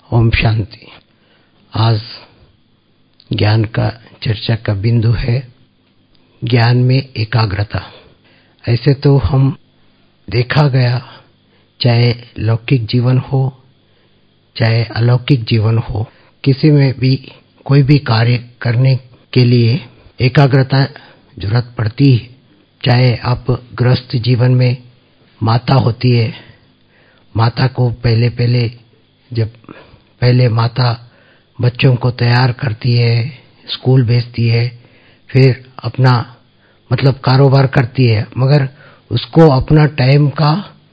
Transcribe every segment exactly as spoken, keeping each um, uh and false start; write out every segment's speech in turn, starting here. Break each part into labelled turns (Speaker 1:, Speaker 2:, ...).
Speaker 1: ओम शांति। आज ज्ञान का चर्चा का बिंदु है ज्ञान में एकाग्रता। ऐसे तो हम देखा गया, चाहे लौकिक जीवन हो चाहे अलौकिक जीवन हो, किसी में भी कोई भी कार्य करने के लिए एकाग्रता जरूरत पड़ती है। चाहे आप गृहस्थ जीवन में माता होती है, माता को पहले पहले जब पहले माता बच्चों को तैयार करती है, स्कूल भेजती है, फिर अपना मतलब कारोबार करती है, मगर उसको अपना टाइम का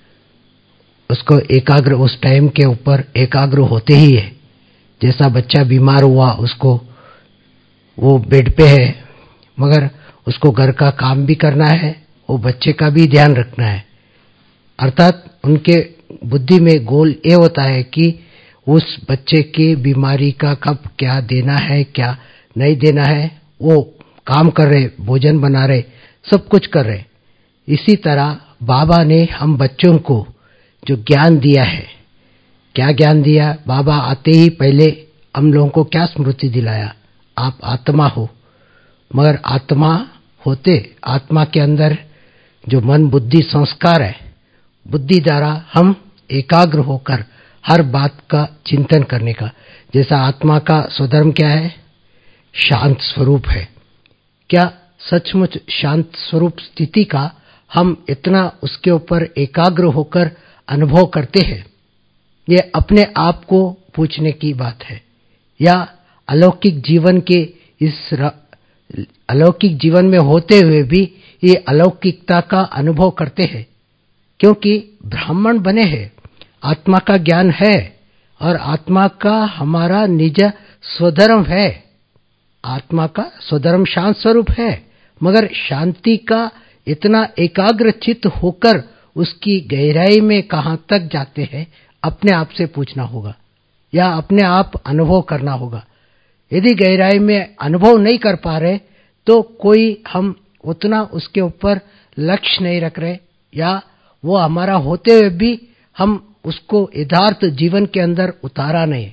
Speaker 1: उसको एकाग्र उस टाइम के ऊपर एकाग्र होते ही है। जैसा बच्चा बीमार हुआ, उसको वो बेड पे है, मगर उसको घर का काम भी करना है, वो बच्चे का भी ध्यान रखना है। अर्थात उनके बुद्धि में गोल ये होता है कि उस बच्चे की बीमारी का कब क्या देना है, क्या नहीं देना है, वो काम कर रहे, भोजन बना रहे, सब कुछ कर रहे। इसी तरह बाबा ने हम बच्चों को जो ज्ञान दिया है, क्या ज्ञान दिया? बाबा आते ही पहले हम लोगों को क्या स्मृति दिलाया? आप आत्मा हो, मगर आत्मा होते आत्मा के अंदर जो मन बुद्धि संस्कार है, बुद्धि द्वारा हम एकाग्र होकर हर बात का चिंतन करने का। जैसा आत्मा का स्वधर्म क्या है? शांत स्वरूप है। क्या सचमुच शांत स्वरूप स्थिति का हम इतना उसके ऊपर एकाग्र होकर अनुभव करते हैं? ये अपने आप को पूछने की बात है। या अलौकिक जीवन के इस अलौकिक जीवन में होते हुए भी ये अलौकिकता का अनुभव करते हैं? क्योंकि ब्राह्मण बने हैं, आत्मा का ज्ञान है और आत्मा का हमारा निज स्वधर्म है। आत्मा का स्वधर्म शांत स्वरूप है, मगर शांति का इतना एकाग्र चित्त होकर उसकी गहराई में कहाँ तक जाते हैं, अपने आप से पूछना होगा या अपने आप अनुभव करना होगा। यदि गहराई में अनुभव नहीं कर पा रहे तो कोई हम उतना उसके ऊपर लक्ष्य नहीं रख रहे, या वो हमारा होते हुए भी हम उसको यथार्थ जीवन के अंदर उतारा नहीं।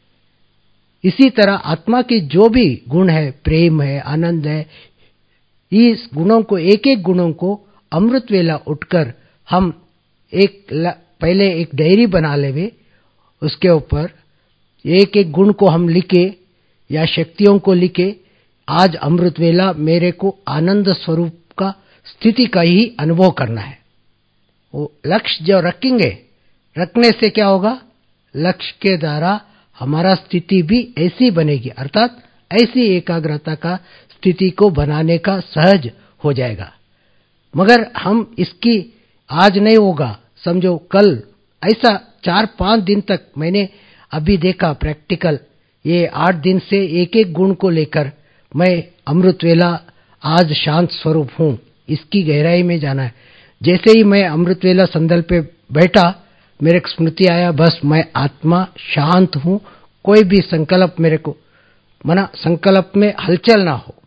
Speaker 1: इसी तरह आत्मा की जो भी गुण है, प्रेम है, आनंद है, इस गुणों को एक एक गुणों को अमृत वेला उठकर हम एक पहले एक डायरी बना लेवे, उसके ऊपर एक एक गुण को हम लिखे या शक्तियों को लिखे। आज अमृत वेला मेरे को आनंद स्वरूप का स्थिति का ही अनुभव करना है। वो लक्ष्य जो रखेंगे, रखने से क्या होगा? लक्ष्य के द्वारा हमारा स्थिति भी ऐसी बनेगी, अर्थात ऐसी एकाग्रता का स्थिति को बनाने का सहज हो जाएगा। मगर हम इसकी आज नहीं होगा, समझो कल, ऐसा चार पांच दिन तक मैंने अभी देखा प्रैक्टिकल। ये आठ दिन से एक एक गुण को लेकर मैं अमृत वेला आज शांत स्वरूप हूँ, इसकी गहराई में जाना है। जैसे ही मैं अमृत वेला संदल पे बैठा, मेरे को स्मृति आया, बस मैं आत्मा शांत हूँ, कोई भी संकल्प मेरे को मना संकल्प में हलचल ना हो।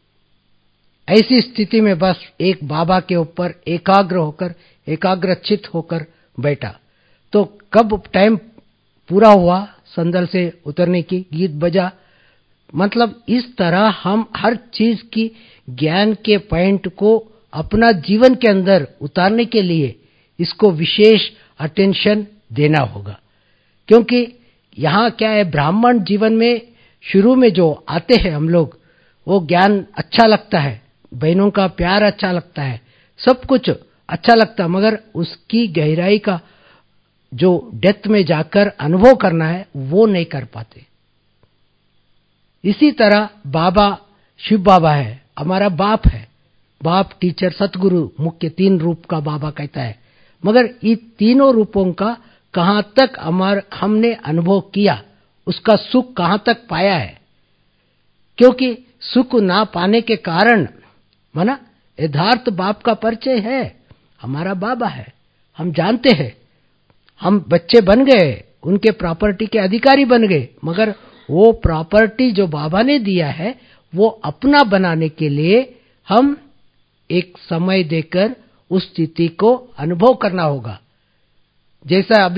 Speaker 1: ऐसी स्थिति में बस एक बाबा के ऊपर एकाग्र होकर एकाग्र चित्त होकर बैठा। तो कब टाइम पूरा हुआ संदल से उतरने की, गीत बजा, मतलब इस तरह हम हर चीज की ज्ञान के पॉइंट को अपना जीवन के अंदर उतारने के लिए इसको विशेष अटेंशन देना होगा। क्योंकि यहाँ क्या है, ब्राह्मण जीवन में शुरू में जो आते हैं हम लोग, वो ज्ञान अच्छा लगता है, बहनों का प्यार अच्छा लगता है, सब कुछ अच्छा लगता है, मगर उसकी गहराई का जो डेप्थ में जाकर अनुभव करना है वो नहीं कर पाते। इसी तरह बाबा शिव बाबा है, हमारा बाप है, बाप, टीचर, सतगुरु, मुख्य तीन रूप का बाबा कहता है। मगर ये तीनों रूपों का कहाँ तक हमार हमने अनुभव किया, उसका सुख कहाँ तक पाया है? क्योंकि सुख ना पाने के कारण माना यथार्थ बाप का परिचय है, हमारा बाबा है, हम जानते हैं, हम बच्चे बन गए, उनके प्रॉपर्टी के अधिकारी बन गए, मगर वो प्रॉपर्टी जो बाबा ने दिया है वो अपना बनाने के लिए हम एक समय देकर उस स्थिति को अनुभव करना होगा। जैसा अभी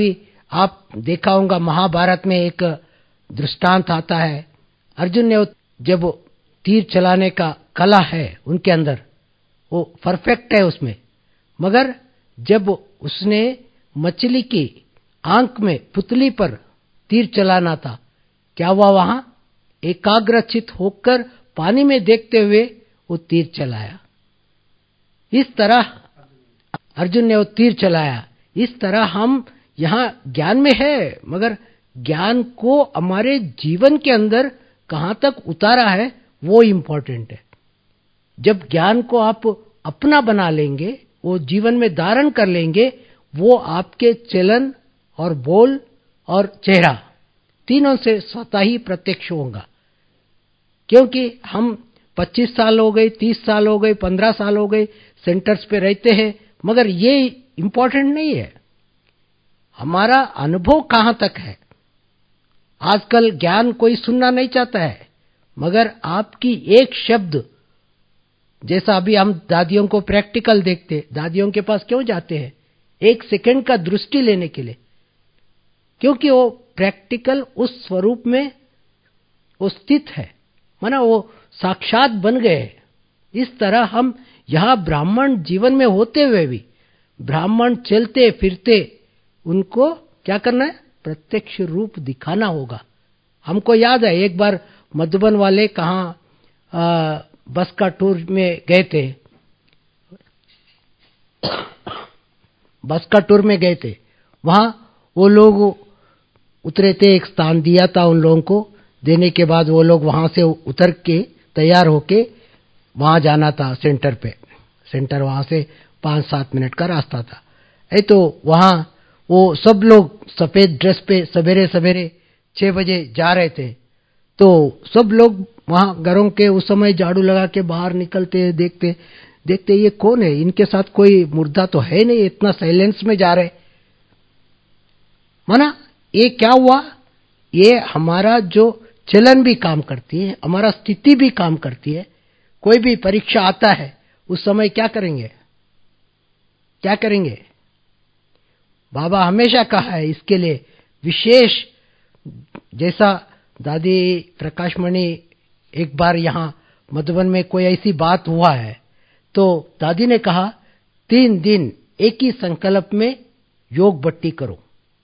Speaker 1: आप देखा होगा महाभारत में एक दृष्टांत आता है, अर्जुन ने जब तीर चलाने का कला है उनके अंदर, वो परफेक्ट है उसमें, मगर जब उसने मछली की आंख में पुतली पर तीर चलाना था, क्या हुआ? वहां एकाग्रचित होकर पानी में देखते हुए वो तीर चलाया। इस तरह अर्जुन ने वो तीर चलाया। इस तरह हम यहाँ ज्ञान में है, मगर ज्ञान को हमारे जीवन के अंदर कहाँ तक उतारा है वो इम्पोर्टेंट है। जब ज्ञान को आप अपना बना लेंगे, वो जीवन में धारण कर लेंगे, वो आपके चलन और बोल और चेहरा तीनों से स्वतः ही प्रत्यक्ष होगा। क्योंकि हम पच्चीस साल हो गए, तीस साल हो गए, पंद्रह साल हो गए सेंटर्स पे रहते हैं, मगर ये इम्पोर्टेंट नहीं है हमारा अनुभव कहाँ तक है। आजकल ज्ञान कोई सुनना नहीं चाहता है, मगर आपकी एक शब्द, जैसा अभी हम दादियों को प्रैक्टिकल देखते, दादियों के पास क्यों जाते हैं? एक सेकंड का दृष्टि लेने के लिए, क्योंकि वो प्रैक्टिकल उस स्वरूप में वो स्थित है, माना वो साक्षात बन गए। इस तरह हम यहाँ ब्राह्मण जीवन में होते हुए भी, ब्राह्मण चलते फिरते उनको क्या करना है? प्रत्यक्ष रूप दिखाना होगा। हमको याद है एक बार मधुबन वाले कहाँ बस का टूर में गए थे, बस का टूर में गए थे, वहां वो लोग उतरे थे, एक स्थान दिया था उन लोगों को, देने के बाद वो लोग वहां से उतर के तैयार होके वहां जाना था सेंटर पे। सेंटर वहां से पाँच सात मिनट का रास्ता था। ऐ तो वहां वो सब लोग सफेद ड्रेस पे सवेरे सवेरे छह बजे जा रहे थे, तो सब लोग वहां घरों के उस समय झाड़ू लगा के बाहर निकलते, देखते देखते ये कौन है, इनके साथ कोई मुर्दा तो है नहीं, इतना साइलेंस में जा रहे। माना ये क्या हुआ? ये हमारा जो चलन भी काम करती है, हमारा स्थिति भी काम करती है। कोई भी परीक्षा आता है उस समय क्या करेंगे? क्या करेंगे? बाबा हमेशा कहा है इसके लिए विशेष, जैसा दादी प्रकाशमणि एक बार यहाँ मधुबन में कोई ऐसी बात हुआ है, तो दादी ने कहा तीन दिन एक ही संकल्प में योग बट्टी करो।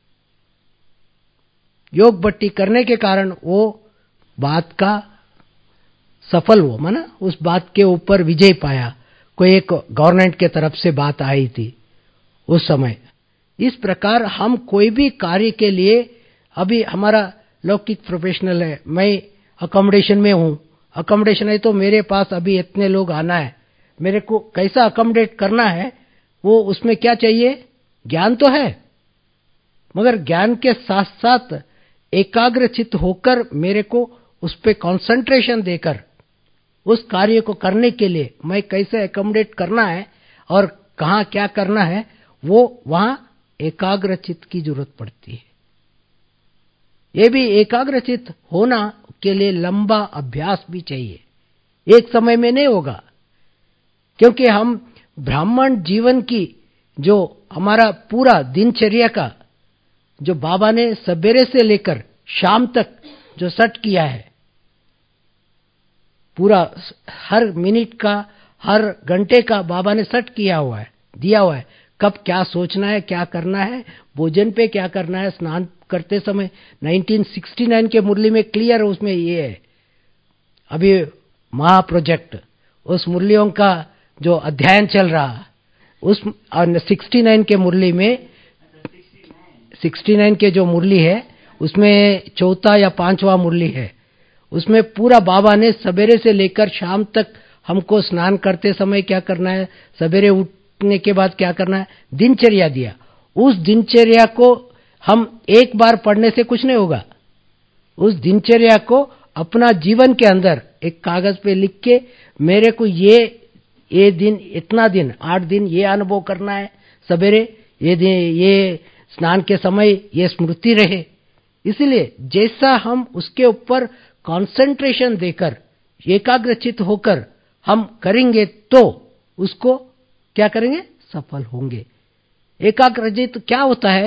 Speaker 1: योग बट्टी करने के कारण वो बात का सफल हुआ, माना उस बात के ऊपर विजय पाया। कोई एक गवर्नमेंट के तरफ से बात आई थी उस समय। इस प्रकार हम कोई भी कार्य के लिए, अभी हमारा लौकिक प्रोफेशनल है, मैं अकोमोडेशन में हूँ, अकोमोडेशन है तो मेरे पास अभी इतने लोग आना है, मेरे को कैसा अकोमोडेट करना है, वो उसमें क्या चाहिए? ज्ञान तो है, मगर ज्ञान के साथ साथ एकाग्रचित होकर मेरे को उस पर कॉन्सेंट्रेशन देकर उस कार्य को करने के लिए मैं कैसे अकोमोडेट करना है और कहाँ क्या करना है, वो वहां एकाग्रचित की जरूरत पड़ती है। ये भी एकाग्रचित होना के लिए लंबा अभ्यास भी चाहिए, एक समय में नहीं होगा। क्योंकि हम ब्राह्मण जीवन की जो हमारा पूरा दिनचर्या का जो बाबा ने सवेरे से लेकर शाम तक जो सेट किया है, पूरा हर मिनट का हर घंटे का बाबा ने सेट किया हुआ है, दिया हुआ है, कब क्या सोचना है, क्या करना है, भोजन पे क्या करना है, स्नान करते समय उन्नीस सौ उनहत्तर के मुरली में क्लियर उसमें ये है। अभी महा प्रोजेक्ट उस मुरलियों का जो अध्ययन चल रहा, उस उनहत्तर के मुरली में उनहत्तर के जो मुरली है उसमें चौथा या पांचवा मुरली है, उसमें पूरा बाबा ने सवेरे से लेकर शाम तक हमको स्नान करते समय क्या करना है, सवेरे उठने के बाद क्या करना है, दिनचर्या दिया। उस दिनचर्या को हम एक बार पढ़ने से कुछ नहीं होगा, उस दिनचर्या को अपना जीवन के अंदर एक कागज पे लिख के, मेरे को ये ये दिन इतना दिन आठ दिन ये अनुभव करना है, सवेरे ये दिन ये स्नान के समय ये स्मृति रहे। इसलिए जैसा हम उसके ऊपर कंसंट्रेशन देकर एकाग्रचित होकर हम करेंगे तो उसको क्या करेंगे, सफल होंगे। एकाग्रचित क्या होता है,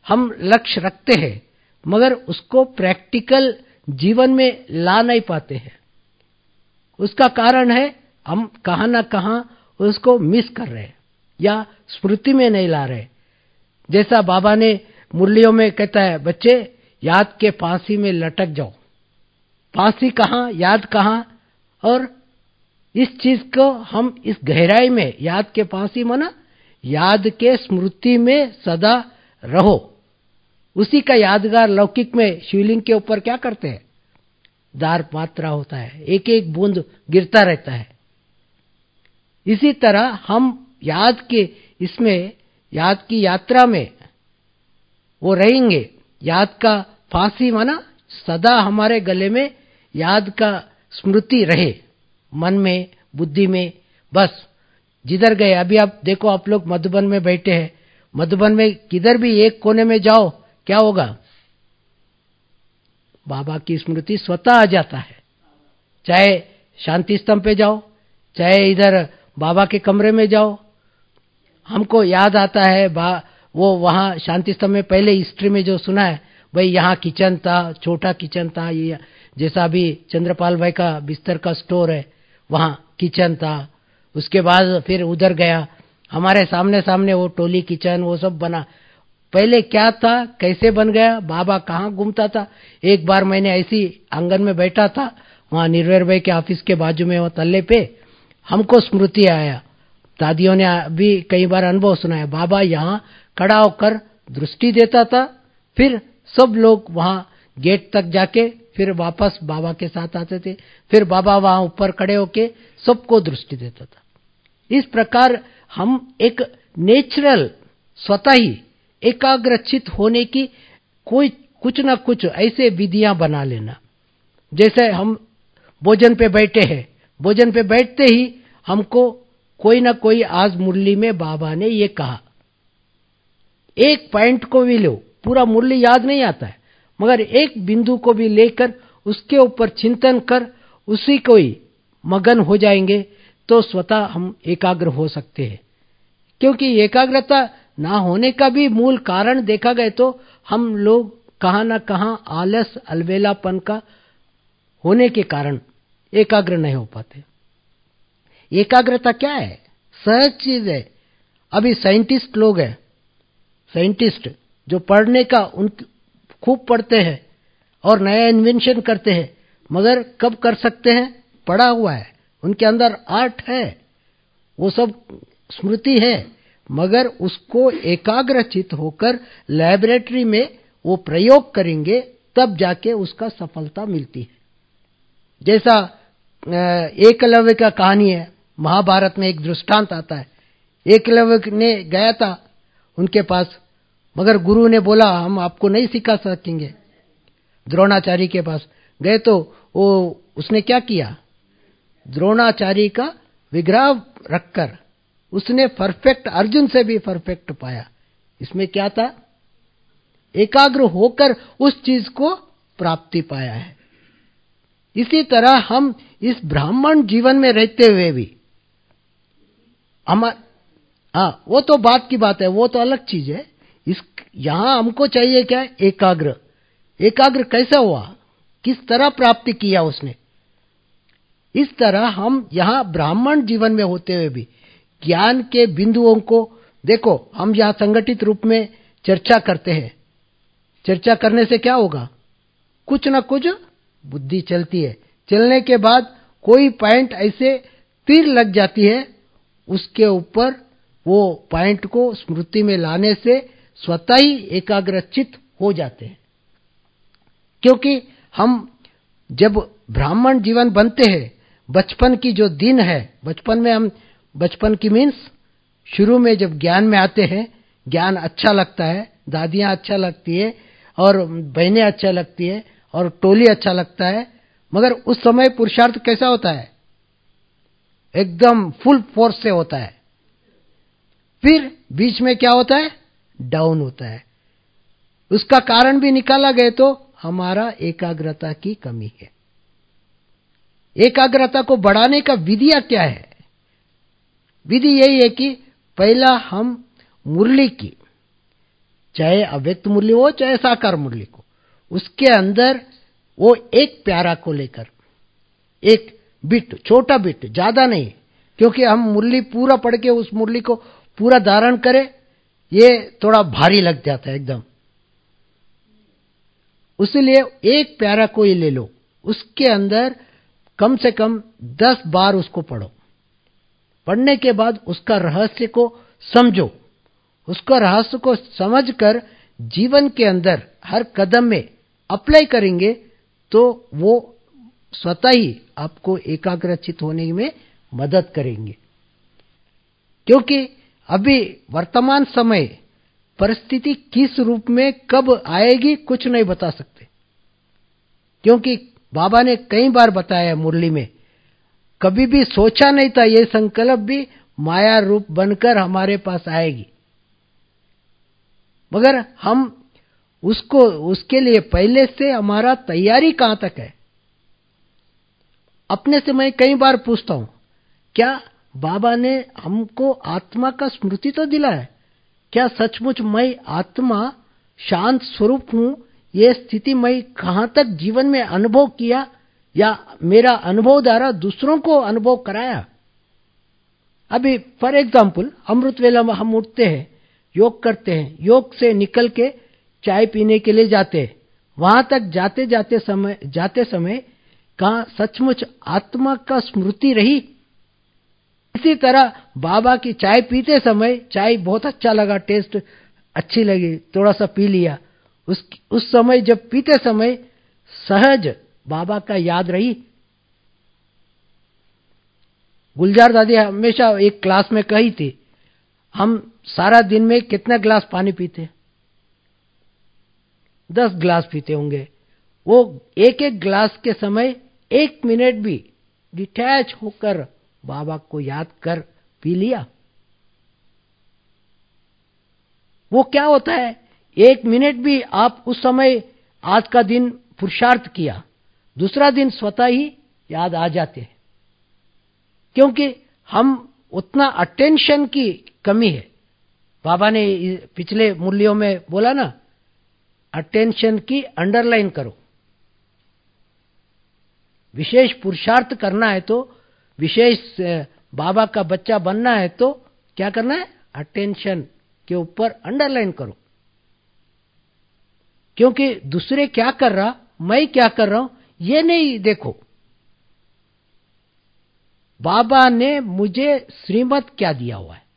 Speaker 1: हम लक्ष्य रखते हैं मगर उसको प्रैक्टिकल जीवन में ला नहीं पाते हैं। उसका कारण है हम कहाँ ना कहाँ उसको मिस कर रहे हैं या स्मृति में नहीं ला रहे। जैसा बाबा ने मुरलियों में कहता है, बच्चे याद के फांसी में लटक जाओ। फांसी कहाँ, याद कहाँ। और इस चीज को हम इस गहराई में, याद के फांसी माना याद के स्मृति में सदा रहो। उसी का यादगार लौकिक में शिवलिंग के ऊपर क्या करते हैं, दार मात्रा होता है, एक एक बूंद गिरता रहता है। इसी तरह हम याद के इसमें, याद की यात्रा में वो रहेंगे। याद का फांसी माना सदा हमारे गले में याद का स्मृति रहे, मन में, बुद्धि में। बस जिधर गए, अभी आप देखो, आप लोग मधुबन में बैठे हैं, मधुबन में किधर भी एक कोने में जाओ, क्या होगा, बाबा की स्मृति स्वतः आ जाता है। चाहे शांति स्तंभ पे जाओ, चाहे इधर बाबा के कमरे में जाओ, हमको याद आता है बा वो वहाँ शांति स्तंभ में पहले हिस्ट्री में जो सुना है, भाई यहाँ किचन था, छोटा किचन था, ये जैसा अभी चंद्रपाल भाई का बिस्तर का स्टोर है, वहाँ किचन था। उसके बाद फिर उधर गया, हमारे सामने सामने वो टोली किचन वो सब बना। पहले क्या था, कैसे बन गया, बाबा कहाँ घूमता था। एक बार मैंने ऐसी आंगन में बैठा था, वहाँ निर्वैर भाई के ऑफिस के बाजू में वो तल्ले पे, हमको स्मृति आया। दादियों ने भी कई बार अनुभव सुनाया, बाबा यहाँ खड़ा होकर दृष्टि देता था, फिर सब लोग वहाँ गेट तक जाके फिर वापस बाबा के साथ आते थे, फिर बाबा वहाँ ऊपर खड़े होके सबको दृष्टि देता था। इस प्रकार हम एक नेचुरल स्वतः ही एकाग्रचित होने की कोई कुछ ना कुछ ऐसे विधियां बना लेना। जैसे हम भोजन पे बैठे हैं, भोजन पे बैठते ही हमको कोई ना कोई, आज मुरली में बाबा ने ये कहा, एक पॉइंट को भी लो, पूरा मुरली याद नहीं आता है, मगर एक बिंदु को भी लेकर उसके ऊपर चिंतन कर उसी को ही मगन हो जाएंगे तो स्वतः हम एकाग्र हो सकते हैं। क्योंकि एकाग्रता ना होने का भी मूल कारण देखा गए तो हम लोग कहाँ ना कहाँ आलस, अलबेलापन का होने के कारण एकाग्र नहीं हो पाते। एकाग्रता क्या है, सहज चीज है। अभी साइंटिस्ट लोग हैं, साइंटिस्ट जो पढ़ने का उन खूब पढ़ते हैं और नया इन्वेंशन करते हैं, मगर कब कर सकते हैं, पढ़ा हुआ है, उनके अंदर आर्ट है, वो सब स्मृति है, मगर उसको एकाग्रचित होकर लैबोरेटरी में वो प्रयोग करेंगे तब जाके उसका सफलता मिलती है। जैसा एकलव्य का कहानी है, महाभारत में एक दृष्टांत आता है। एकलव्य ने गया था उनके पास, मगर गुरु ने बोला हम आपको नहीं सिखा सकेंगे। द्रोणाचार्य के पास गए तो वो उसने क्या किया, द्रोणाचार्य का विग्रह रखकर उसने परफेक्ट, अर्जुन से भी परफेक्ट पाया। इसमें क्या था, एकाग्र होकर उस चीज को प्राप्ति पाया है। इसी तरह हम इस ब्राह्मण जीवन में रहते हुए भी हम, हाँ वो तो बात की बात है, वो तो अलग चीज है। इस यहां हमको चाहिए क्या, एकाग्र। एकाग्र कैसा हुआ, किस तरह प्राप्ति किया उसने। इस तरह हम यहां ब्राह्मण जीवन में होते हुए भी ज्ञान के बिंदुओं को देखो। हम यहां संगठित रूप में चर्चा करते हैं, चर्चा करने से क्या होगा, कुछ ना कुछ बुद्धि चलती है, चलने के बाद कोई पॉइंट ऐसे तीर लग जाती है, उसके ऊपर वो पॉइंट को स्मृति में लाने से स्वतः ही एकाग्रचित हो जाते हैं। क्योंकि हम जब ब्राह्मण जीवन बनते हैं, बचपन की जो दिन है, बचपन में हम, बचपन की मीन्स शुरू में जब ज्ञान में आते हैं, ज्ञान अच्छा लगता है, दादियां अच्छा लगती है और बहनें अच्छा लगती है और टोली अच्छा लगता है, मगर उस समय पुरुषार्थ कैसा होता है, एकदम फुल फोर्स से होता है। फिर बीच में क्या होता है, डाउन होता है। उसका कारण भी निकाला गया तो हमारा एकाग्रता की कमी है। एकाग्रता को बढ़ाने का विधियां क्या है, विधि यही है कि पहला हम मुरली की चाहे अव्यक्त मुरली हो चाहे साकार मुरली को, उसके अंदर वो एक प्यारा को लेकर, एक बिट, छोटा बिट, ज्यादा नहीं, क्योंकि हम मुरली पूरा पढ़ के उस मुरली को पूरा धारण करें, ये थोड़ा भारी लग जाता है एकदम। इसलिए एक प्यारा कोई ले लो, उसके अंदर कम से कम दस बार उसको पढ़ो। पढ़ने के बाद उसका रहस्य को समझो, उसका रहस्य को समझकर जीवन के अंदर हर कदम में अप्लाई करेंगे तो वो स्वतः ही आपको एकाग्रचित होने में मदद करेंगे। क्योंकि अभी वर्तमान समय परिस्थिति किस रूप में कब आएगी कुछ नहीं बता सकते, क्योंकि बाबा ने कई बार बताया मुरली में, कभी भी सोचा नहीं था ये संकल्प भी माया रूप बनकर हमारे पास आएगी, मगर हम उसको उसके लिए पहले से हमारा तैयारी कहां तक है। अपने से मैं कई बार पूछता हूं, क्या बाबा ने हमको आत्मा का स्मृति तो दिला है? क्या सचमुच मैं आत्मा शांत स्वरूप हूं? ये स्थिति मैं कहां तक जीवन में अनुभव किया या मेरा अनुभव द्वारा दूसरों को अनुभव कराया? अभी फॉर एग्जाम्पल अमृत वेला में हम उठते हैं, योग करते हैं, योग से निकल के चाय पीने के लिए जाते हैं, वहां तक जाते जाते समय जाते समय कहां सचमुच आत्मा का स्मृति रही? इसी तरह बाबा की चाय पीते समय चाय बहुत अच्छा लगा, टेस्ट अच्छी लगी, थोड़ा सा पी लिया, उस उस समय जब पीते समय सहज बाबा का याद रही? गुलजार दादी हमेशा एक क्लास में कही थी, हम सारा दिन में कितना गिलास पानी पीते? दस गिलास पीते होंगे। वो एक एक गिलास के समय एक मिनट भी डिटैच होकर बाबा को याद कर पी लिया। वो क्या होता है, एक मिनट भी आप उस समय आज का दिन पुरुषार्थ किया, दूसरा दिन स्वतः ही याद आ जाते हैं, क्योंकि हम उतना अटेंशन की कमी है। बाबा ने पिछले मूल्यों में बोला ना, अटेंशन की अंडरलाइन करो। विशेष पुरुषार्थ करना है तो, विशेष बाबा का बच्चा बनना है तो क्या करना है, अटेंशन के ऊपर अंडरलाइन करो। क्योंकि दूसरे क्या कर रहा, मैं क्या कर रहा हूं, ये नहीं देखो। बाबा ने मुझे श्रीमत क्या दिया हुआ है,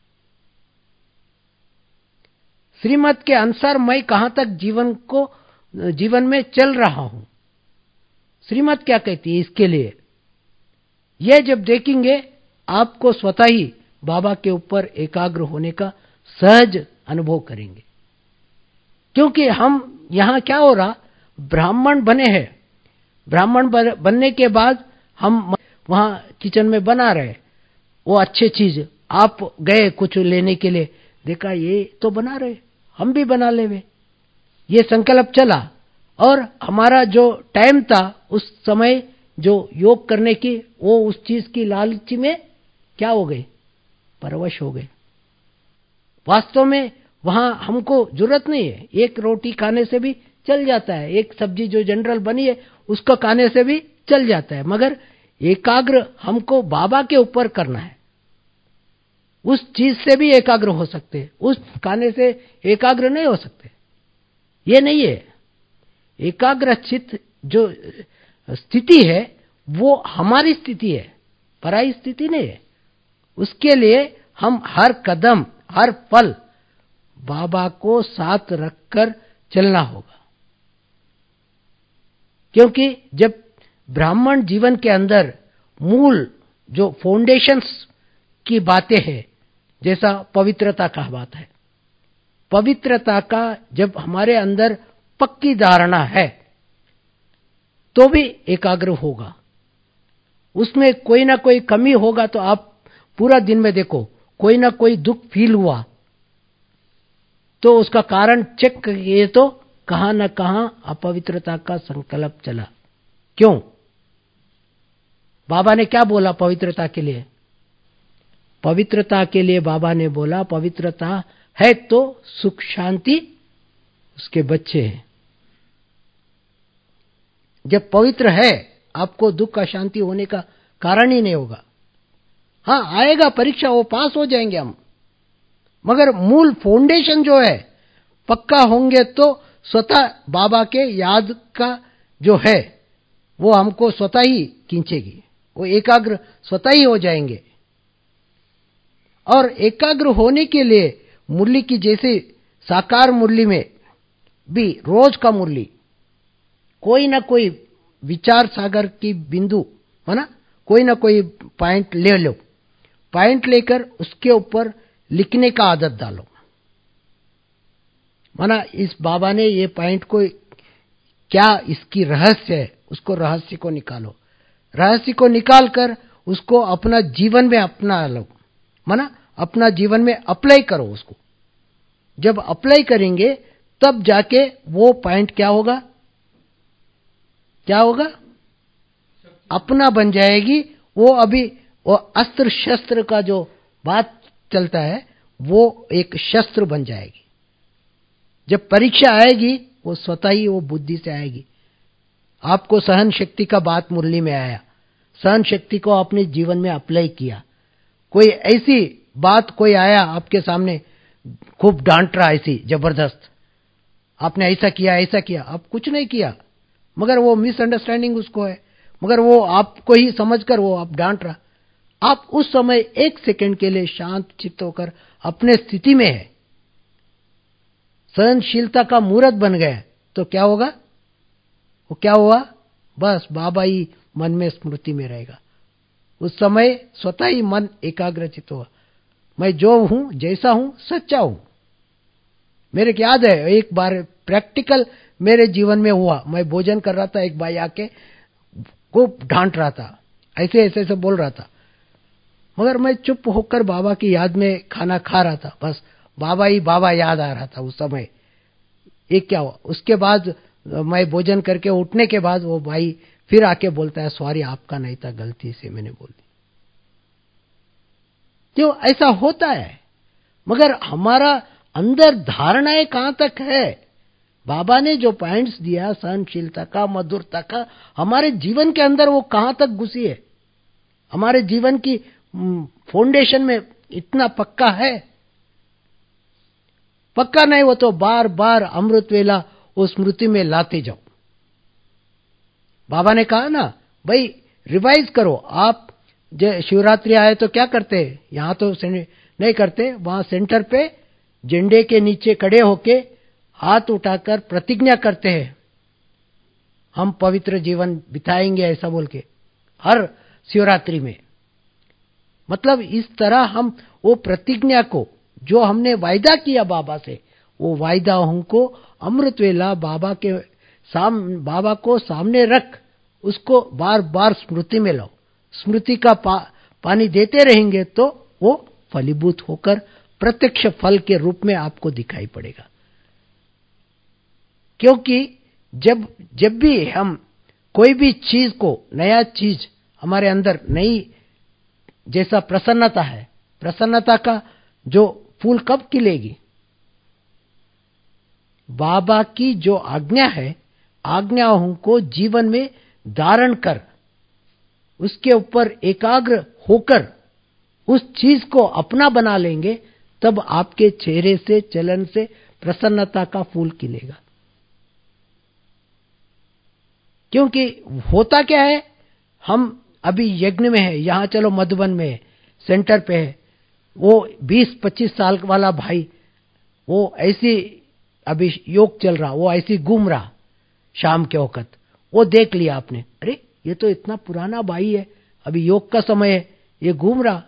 Speaker 1: श्रीमत के अनुसार मैं कहां तक जीवन को जीवन में चल रहा हूं, श्रीमत क्या कहती है इसके लिए, यह जब देखेंगे आपको स्वतः ही बाबा के ऊपर एकाग्र होने का सहज अनुभव करेंगे। क्योंकि हम यहां क्या हो रहा, ब्राह्मण बने हैं, ब्राह्मण बनने के बाद हम वहां किचन में बना रहे, वो अच्छी चीज, आप गए कुछ लेने के लिए, देखा ये तो बना रहे, हम भी बना लेवे, ये संकल्प चला, और हमारा जो टाइम था उस समय जो योग करने की, वो उस चीज की लालची में क्या हो गए, परवश हो गए। वास्तव में वहां हमको जरूरत नहीं है, एक रोटी खाने से भी चल जाता है, एक सब्जी जो जनरल बनी है उसको खाने से भी चल जाता है, मगर एकाग्र हमको बाबा के ऊपर करना है। उस चीज से भी एकाग्र हो सकते हैं, उस खाने से एकाग्र नहीं हो सकते, ये नहीं है। एकाग्र चित्त जो स्थिति है वो हमारी स्थिति है, पराई स्थिति नहीं है। उसके लिए हम हर कदम हर पल बाबा को साथ रखकर चलना होगा। क्योंकि जब ब्राह्मण जीवन के अंदर मूल जो फाउंडेशंस की बातें हैं, जैसा पवित्रता का बात है, पवित्रता का जब हमारे अंदर पक्की धारणा है तो भी एकाग्र होगा। उसमें कोई ना कोई कमी होगा तो आप पूरा दिन में देखो, कोई ना कोई दुख फील हुआ तो उसका कारण चेक करिए तो कहां न कहां अपवित्रता का संकल्प चला। क्यों? बाबा ने क्या बोला पवित्रता के लिए? पवित्रता के लिए बाबा ने बोला, पवित्रता है तो सुख शांति उसके बच्चे हैं। जब पवित्र है, आपको दुख अशांति होने का कारण ही नहीं होगा। हाँ, आएगा परीक्षा, वो पास हो जाएंगे हम, मगर मूल फाउंडेशन जो है पक्का होंगे तो स्वतः बाबा के याद का जो है वो हमको स्वतः ही खींचेगी, वो एकाग्र स्वतः ही हो जाएंगे। और एकाग्र होने के लिए मुरली की जैसे साकार मुरली में भी रोज का मुरली कोई ना कोई विचार सागर की बिंदु माना कोई ना कोई पॉइंट ले लो, पॉइंट लेकर उसके ऊपर लिखने का आदत डालो। माना इस बाबा ने ये पॉइंट को क्या इसकी रहस्य है, उसको रहस्य को निकालो, रहस्य को निकाल कर उसको अपना जीवन में अपना लो, माना अपना जीवन में अप्लाई करो उसको। जब अप्लाई करेंगे तब जाके वो पॉइंट क्या होगा, क्या होगा, अपना बन जाएगी। वो अभी वो अस्त्र शस्त्र का जो बात चलता है वो एक शस्त्र बन जाएगी। जब परीक्षा आएगी वो स्वतः ही वो बुद्धि से आएगी। आपको सहन शक्ति का बात मुरली में आया, सहन शक्ति को अपने जीवन में अप्लाई किया। कोई ऐसी बात कोई आया आपके सामने, खूब डांट रहा ऐसी जबरदस्त, आपने ऐसा किया ऐसा किया, आप कुछ नहीं किया, मगर वो मिसअंडरस्टैंडिंग उसको है, मगर वो आपको ही समझकर वो आप डांट रहा। आप उस समय एक सेकंड के लिए शांत चित्त होकर अपने स्थिति में है, सहनशीलता का मूर्त बन गए तो क्या होगा, वो क्या हुआ, बस बाबा ही मन में स्मृति में रहेगा। उस समय स्वतः ही मन एकाग्रचित हुआ, मैं जो हूं जैसा हूं सच्चा हूं। मेरे को याद है एक बार प्रैक्टिकल मेरे जीवन में हुआ, मैं भोजन कर रहा था, एक भाई आके खूब डांट रहा था, ऐसे ऐसे ऐसे बोल रहा था, मगर मैं चुप होकर बाबा की याद में खाना खा रहा था। बस बाबा ही बाबा याद आ रहा था उस समय। एक क्या हुआ, उसके बाद मैं भोजन करके उठने के बाद वो भाई फिर आके बोलता है, सॉरी आपका नहीं था, गलती से मैंने बोल दी। क्यों ऐसा होता है, मगर हमारा अंदर धारणाएं कहां तक है। बाबा ने जो पॉइंट्स दिया सहनशीलता का, मधुरता का, हमारे जीवन के अंदर वो कहां तक घुसी है, हमारे जीवन की फाउंडेशन में इतना पक्का है। पक्का नहीं हो तो बार बार अमृत वेला वो स्मृति में लाते जाओ। बाबा ने कहा ना भाई रिवाइज करो। आप शिवरात्रि आए तो क्या करते हैं, यहां तो नहीं करते, वहां सेंटर पे झंडे के नीचे खड़े होके हाथ उठाकर प्रतिज्ञा करते हैं, हम पवित्र जीवन बिताएंगे ऐसा बोल के हर शिवरात्रि में। मतलब इस तरह हम वो प्रतिज्ञा को जो हमने वायदा किया बाबा से, वो वायदा हमको अमृत वेला बाबा के साम बाबा को सामने रख उसको बार बार स्मृति में लाओ। स्मृति का पा, पानी देते रहेंगे तो वो फलीभूत होकर प्रत्यक्ष फल के रूप में आपको दिखाई पड़ेगा। क्योंकि जब जब भी हम कोई भी चीज को, नया चीज हमारे अंदर नई, जैसा प्रसन्नता है, प्रसन्नता का जो फूल कब खिलेगी, बाबा की जो आज्ञा है, आज्ञाओं को जीवन में धारण कर उसके ऊपर एकाग्र होकर उस चीज को अपना बना लेंगे, तब आपके चेहरे से, चलन से प्रसन्नता का फूल खिलेगा। क्योंकि होता क्या है, हम अभी यज्ञ में है, यहां चलो मधुबन में सेंटर पे है, वो बीस पच्चीस साल वाला भाई वो ऐसी अभी योग चल रहा, वो ऐसी घूम रहा शाम के वक्त, वो देख लिया आपने, अरे ये तो इतना पुराना भाई है, अभी योग का समय है, ये घूम रहा,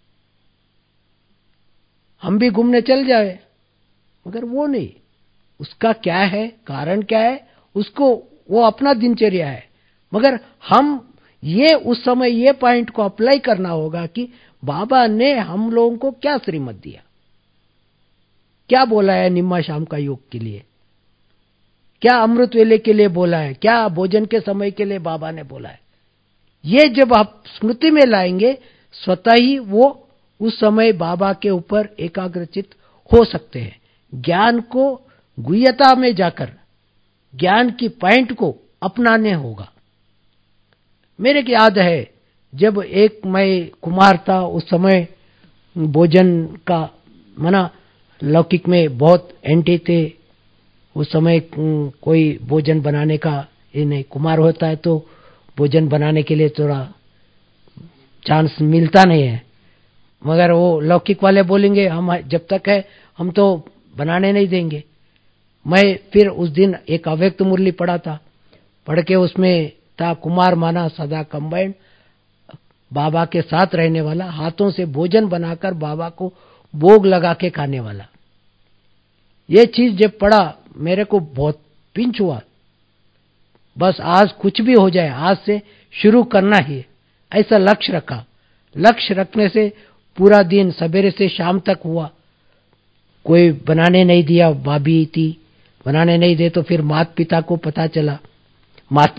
Speaker 1: हम भी घूमने चल जाए। मगर वो नहीं, उसका क्या है, कारण क्या है, उसको वो अपना दिनचर्या है। मगर हम ये उस समय ये पॉइंट को अप्लाई करना होगा कि बाबा ने हम लोगों को क्या श्रीमत दिया, क्या बोला है निम्मा शाम का योग के लिए, क्या अमृत वेले के लिए बोला है, क्या भोजन के समय के लिए बाबा ने बोला है। ये जब आप स्मृति में लाएंगे स्वतः ही वो उस समय बाबा के ऊपर एकाग्रचित हो सकते हैं। ज्ञान को गुह्यता में जाकर ज्ञान की पॉइंट को अपनाने होगा। मेरे को याद है जब एक मैं कुमार था, उस समय भोजन का मना लौकिक में बहुत एंटी थे। उस समय कोई भोजन बनाने का ये नहीं, कुमार होता है तो भोजन बनाने के लिए थोड़ा चांस मिलता नहीं है। मगर वो लौकिक वाले बोलेंगे हम जब तक है हम तो बनाने नहीं देंगे। मैं फिर उस दिन एक अव्यक्त मुरली पढ़ा था, पढ़ के उसमें था कुमार माना सदा कंबाइंड, बाबा के साथ रहने वाला, हाथों से भोजन बनाकर बाबा को भोग लगा के खाने वाला। ये चीज जब पढ़ा मेरे को बहुत पिंच हुआ। बस आज कुछ भी हो जाए, आज से शुरू करना ही, ऐसा लक्ष्य रखा। लक्ष्य रखने से पूरा दिन सवेरे से शाम तक हुआ। कोई बनाने नहीं दिया, भाभी थी बनाने नहीं दे, तो फिर माता पिता को पता चला। मात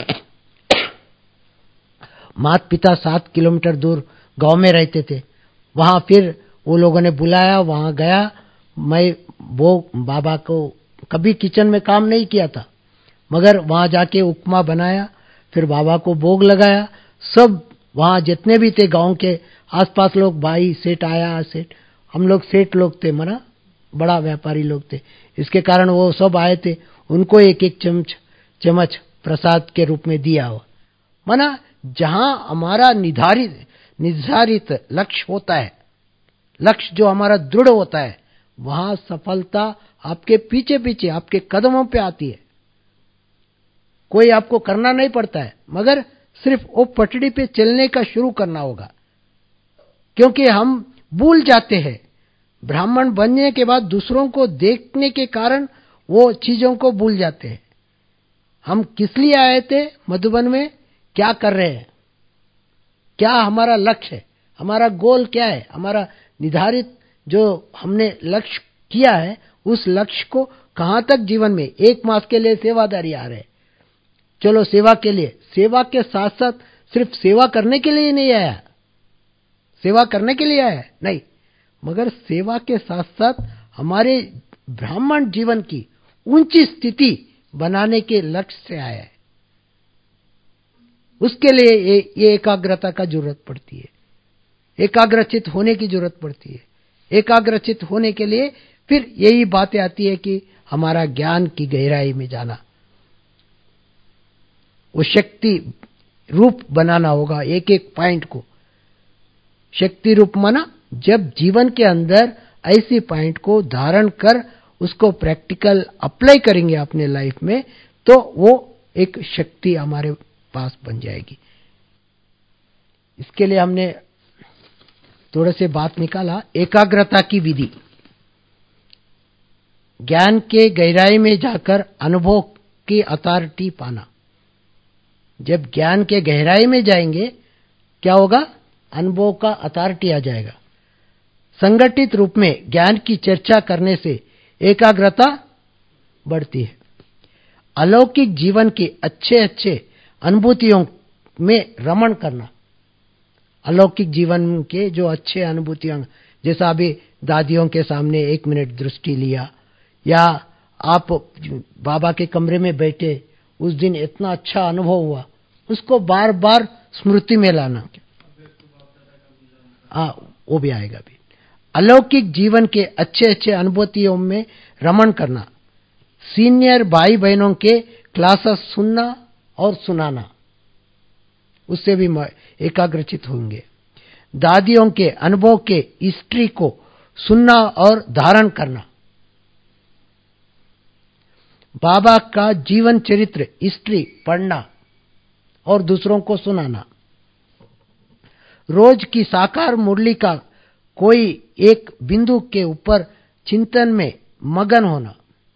Speaker 1: माता पिता सात किलोमीटर दूर गांव में रहते थे। वहां फिर वो लोगों ने बुलाया, वहां गया। मैं वो बाबा को कभी किचन में काम नहीं किया था, मगर वहां जाके उपमा बनाया, फिर बाबा को भोग लगाया। सब वहां जितने भी थे गांव के आसपास लोग, भाई सेठ आया, सेठ हम लोग सेठ लोग थे, मना बड़ा व्यापारी लोग थे, इसके कारण वो सब आए थे। उनको एक एक चमच चम्मच प्रसाद के रूप में दिया हो। मना जहां हमारा निर्धारित निर्धारित लक्ष्य होता है, लक्ष्य जो हमारा दृढ़ होता है, वहां सफलता आपके पीछे पीछे आपके कदमों पे आती है। कोई आपको करना नहीं पड़ता है, मगर सिर्फ वो पटड़ी पे चलने का शुरू करना होगा। क्योंकि हम भूल जाते हैं, ब्राह्मण बनने के बाद दूसरों को देखने के कारण वो चीजों को भूल जाते हैं। हम किस लिए आए थे मधुबन में, क्या कर रहे हैं, क्या हमारा लक्ष्य है, हमारा गोल क्या है, हमारा निर्धारित जो हमने लक्ष्य किया है, उस लक्ष्य को कहां तक जीवन में। एक मास के लिए सेवादारी आ रहे, चलो सेवा के लिए, सेवा के साथ साथ सिर्फ सेवा करने के लिए नहीं आया, सेवा करने के लिए आया नहीं, मगर सेवा के साथ साथ हमारे ब्राह्मण जीवन की ऊंची स्थिति बनाने के लक्ष्य से आया है। उसके लिए ये, ये एकाग्रता का जरूरत पड़ती है, एकाग्रचित होने की जरूरत पड़ती है। एकाग्रचित होने के लिए फिर यही बातें आती है कि हमारा ज्ञान की गहराई में जाना, वो शक्ति रूप बनाना होगा। एक एक पॉइंट को शक्ति रूप माना, जब जीवन के अंदर ऐसी पॉइंट को धारण कर उसको प्रैक्टिकल अप्लाई करेंगे अपने लाइफ में, तो वो एक शक्ति हमारे पास बन जाएगी। इसके लिए हमने थोड़े से बात निकाला, एकाग्रता की विधि। ज्ञान के गहराई में जाकर अनुभव की अथॉरिटी पाना। जब ज्ञान के गहराई में जाएंगे क्या होगा, अनुभव का अथॉरिटी आ जाएगा। संगठित रूप में ज्ञान की चर्चा करने से एकाग्रता बढ़ती है। अलौकिक जीवन के अच्छे अच्छे अनुभूतियों में रमण करना, अलौकिक जीवन के जो अच्छे अनुभूतियां, जैसा अभी दादियों के सामने एक मिनट दृष्टि लिया, या आप बाबा के कमरे में बैठे, उस दिन इतना अच्छा अनुभव हुआ, उसको बार बार स्मृति में लाना, हाँ वो भी आएगा भी। अलौकिक जीवन के अच्छे अच्छे अनुभूतियों में रमण करना, सीनियर भाई बहनों के क्लासेस सुनना और सुनाना, उससे भी एकाग्रचित होंगे। दादियों के अनुभव के हिस्ट्री को सुनना और धारण करना, बाबा का जीवन चरित्र हिस्ट्री पढ़ना और दूसरों को सुनाना। रोज की साकार मुरली का कोई एक बिंदु के ऊपर चिंतन में मगन होना,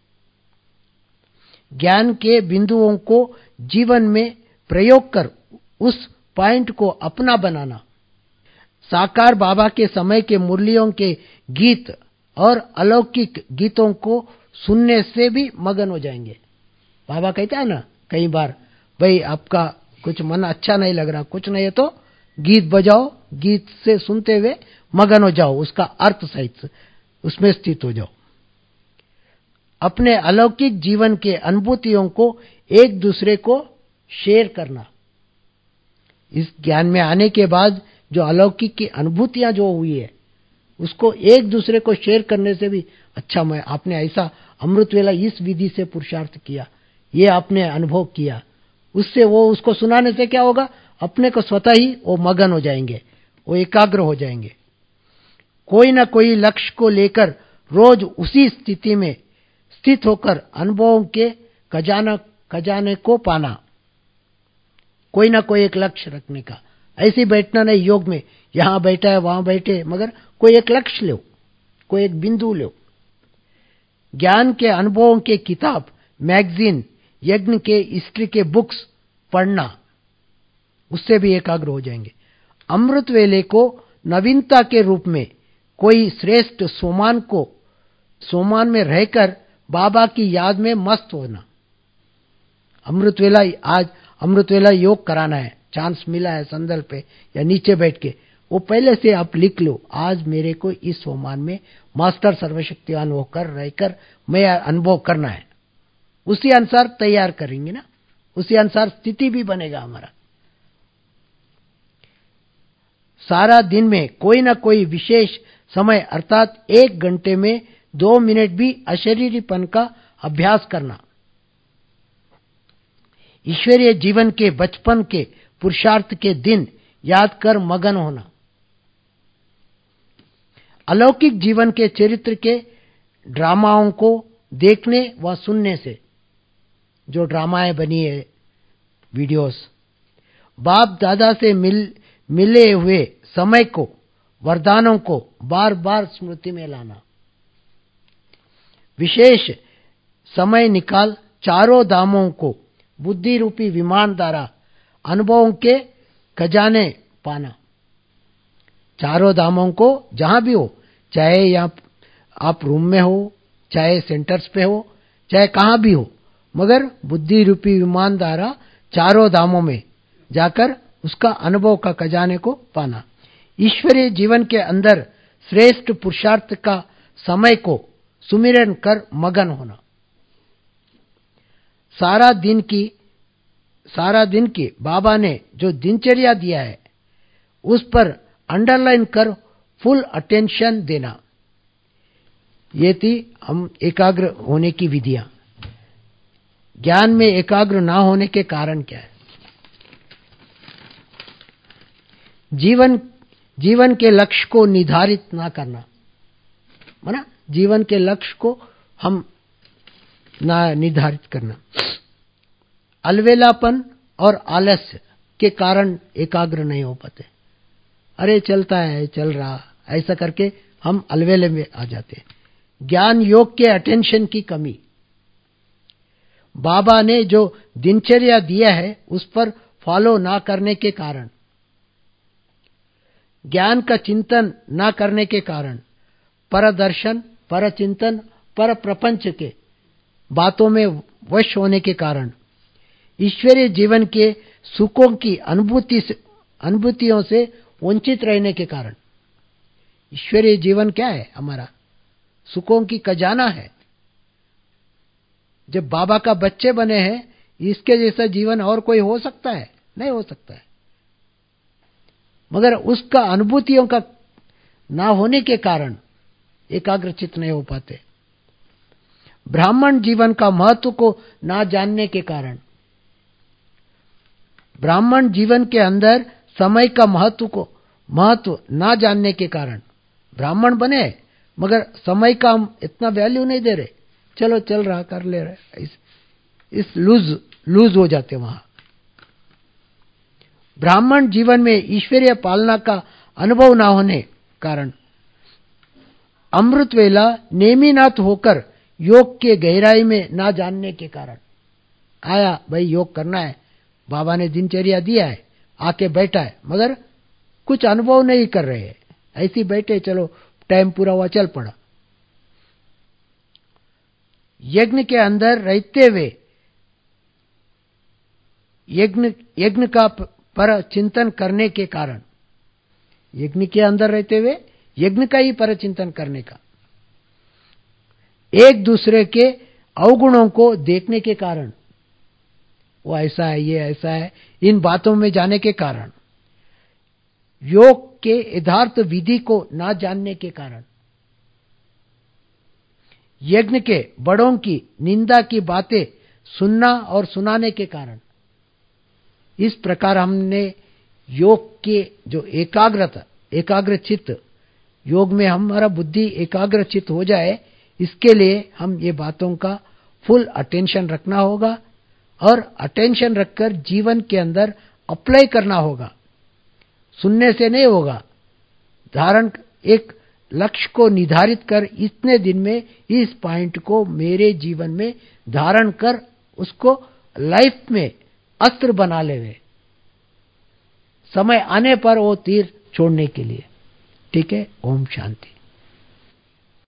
Speaker 1: ज्ञान के बिंदुओं को जीवन में प्रयोग कर उस पॉइंट को अपना बनाना। साकार बाबा के समय के मुरलियों के गीत और अलौकिक गीतों को सुनने से भी मगन हो जाएंगे। बाबा कहता है ना कई बार, भाई आपका कुछ मन अच्छा नहीं लग रहा, कुछ नहीं है तो गीत बजाओ, गीत से सुनते हुए मगन हो जाओ, उसका अर्थ सहित उसमें स्थित हो जाओ। अपने अलौकिक जीवन के अनुभूतियों को एक दूसरे को शेयर करना। इस ज्ञान में आने के बाद जो अलौकिक की अनुभूतियां जो हुई है उसको एक दूसरे को शेयर करने से भी अच्छा, मैं आपने ऐसा अमृत वेला इस विधि से पुरुषार्थ किया, ये आपने अनुभव किया, उससे वो उसको सुनाने से क्या होगा, अपने को स्वतः ही वो मगन हो जाएंगे, वो एकाग्र हो जाएंगे। कोई ना कोई लक्ष्य को लेकर रोज उसी स्थिति में स्थित होकर अनुभवों के खजाना खजाने को पाना। कोई ना कोई एक लक्ष्य रखने का, ऐसे बैठना नहीं योग में, यहां बैठा है वहां बैठे, मगर कोई एक लक्ष्य लो, कोई एक बिंदु लो। ज्ञान के अनुभवों के किताब, मैगजीन, यज्ञ के हिस्ट्री के बुक्स पढ़ना, उससे भी एकाग्र हो जाएंगे। अमृत वेले को नवीनता के रूप में कोई श्रेष्ठ सोमान को सोमान में रहकर बाबा की याद में मस्त होना। अमृत वेला, आज अमृत वेला योग कराना है, चांस मिला है संदल पे या नीचे बैठ के, वो पहले से आप लिख लो, आज मेरे को इस सोमान में मास्टर सर्वशक्तिवान होकर रहकर मैं अनुभव करना है। उसी अनुसार तैयार करेंगे ना, उसी अनुसार स्थिति भी बनेगा हमारा। सारा दिन में कोई ना कोई विशेष समय अर्थात एक घंटे में दो मिनट भी अशरीरीपन का अभ्यास करना। ईश्वरीय जीवन के बचपन के पुरुषार्थ के दिन याद कर मगन होना। अलौकिक जीवन के चरित्र के ड्रामाओं को देखने व सुनने से, जो ड्रामाएं बनी है, वीडियोस, बाप दादा से मिल मिले हुए समय को, वरदानों को बार बार स्मृति में लाना। विशेष समय निकाल चारों धामों को बुद्धि रूपी विमान द्वारा अनुभवों के खजाने पाना। चारों धामों को जहां भी हो, चाहे यहाँ आप रूम में हो, चाहे सेंटर्स पे हो, चाहे कहां भी हो, मगर बुद्धि रूपी विमान द्वारा चारों धामों में जाकर उसका अनुभव का खजाने को पाना। ईश्वरीय जीवन के अंदर श्रेष्ठ पुरुषार्थ का समय को सुमिरन कर मगन होना। सारा दिन की सारा दिन की बाबा ने जो दिनचर्या दिया है उस पर अंडरलाइन कर फुल अटेंशन देना। ये थी हम एकाग्र होने की विधियां। ज्ञान में एकाग्र ना होने के कारण क्या है? जीवन जीवन के लक्ष्य को निर्धारित ना करना, माना जीवन के लक्ष्य को हम ना निर्धारित करना। अलवेलापन और आलस्य के कारण एकाग्र नहीं हो पाते। अरे चलता है, चल रहा, ऐसा करके हम अलवेले में आ जाते। ज्ञान योग के अटेंशन की कमी। बाबा ने जो दिनचर्या दिया है उस पर फॉलो ना करने के कारण, ज्ञान का चिंतन ना करने के कारण, पर दर्शन, पर चिंतन, पर प्रपंच के बातों में वश होने के कारण, ईश्वरीय जीवन के सुखों की अनुभूति से अनुभूतियों से वंचित रहने के कारण। ईश्वरीय जीवन क्या है? हमारा सुखों की खजाना है। जब बाबा का बच्चे बने हैं, इसके जैसा जीवन और कोई हो सकता है? नहीं हो सकता है। मगर उसका अनुभूतियों का ना होने के कारण एकाग्रचित नहीं हो पाते। ब्राह्मण जीवन का महत्व को ना जानने के कारण, ब्राह्मण जीवन के अंदर समय का महत्व को महत्व ना जानने के कारण ब्राह्मण बने मगर समय का हम इतना वैल्यू नहीं दे रहे। चलो चल रहा, कर ले रहे, इस, इस लूज लूज हो जाते वहां। ब्राह्मण जीवन में ईश्वरीय पालना का अनुभव ना होने कारण, अमृत वेला नेमिनाथ होकर योग के गहराई में ना जानने के कारण, आया भाई योग करना है, बाबा ने दिनचर्या दिया है, आके बैठा है, मगर कुछ अनुभव नहीं कर रहे हैं, ऐसे बैठे, चलो टाइम पूरा हुआ, चल पड़ा। यज्ञ के अंदर रहते हुए यज्ञ यज्ञ का पर चिंतन करने के कारण, यज्ञ के अंदर रहते हुए यज्ञ का ही पर चिंतन करने का, एक दूसरे के अवगुणों को देखने के कारण, वो ऐसा है, ये ऐसा है, इन बातों में जाने के कारण, योग के यथार्थ विधि को ना जानने के कारण, यज्ञ के बड़ों की निंदा की बातें सुनना और सुनाने के कारण, इस प्रकार हमने योग के जो एकाग्रता, एकाग्र चित्त, योग में हमारा बुद्धि एकाग्र चित्त हो जाए, इसके लिए हम ये बातों का फुल अटेंशन रखना होगा और अटेंशन रखकर जीवन के अंदर अप्लाई करना होगा। सुनने से नहीं होगा, धारण, एक लक्ष्य को निर्धारित कर इतने दिन में इस पॉइंट को मेरे जीवन में धारण कर उसको लाइफ में अस्त्र बना लेवे, समय आने पर वो तीर छोड़ने के लिए। ठीक है, ओम शांति।